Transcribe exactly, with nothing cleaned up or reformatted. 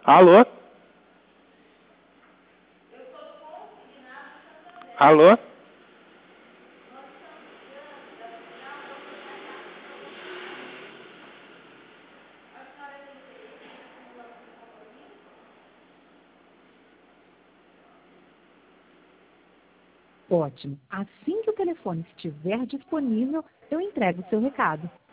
Alô? Alô? Ótimo. Assim que o telefone estiver disponível, eu entrego o seu recado.